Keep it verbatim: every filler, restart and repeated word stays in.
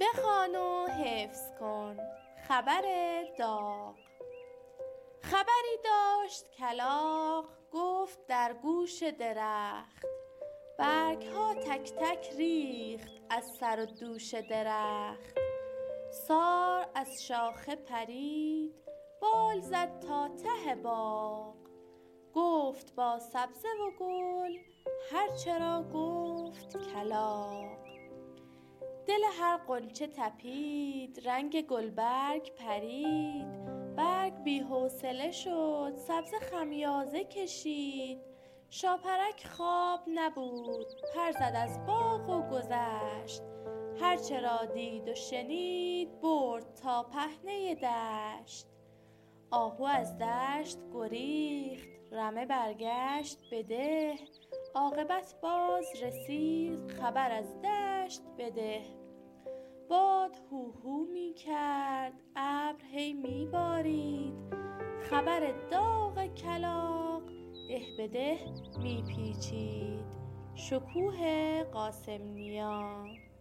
بخوان و حفظ کن. خبر داغ. خبری داشت کلاغ، گفت در گوش درخت. برگ ها تک تک ریخت از سر و دوش درخت. سار از شاخه پرید، بال زد تا ته باغ. گفت با سبزه و گل هرچه را گفت کلاغ. دل هر غنچه تپید، رنگ گلبرگ پرید. برگ بی حوصله شد، سبزه خمیازه کشید. شاپرک خواب نبود، پر زد از باغ و گذشت. هرچه را دید و شنید، برد تا پهنه دشت. آهو از دشت گریخت، رمه برگشت به ده. عاقبت باز رسید، خبر از دشت بده. باد هوهو می کرد، ابر هی می بارید. خبر داغ کلاغ ده به ده می پیچید. شکوه قاسم نیا.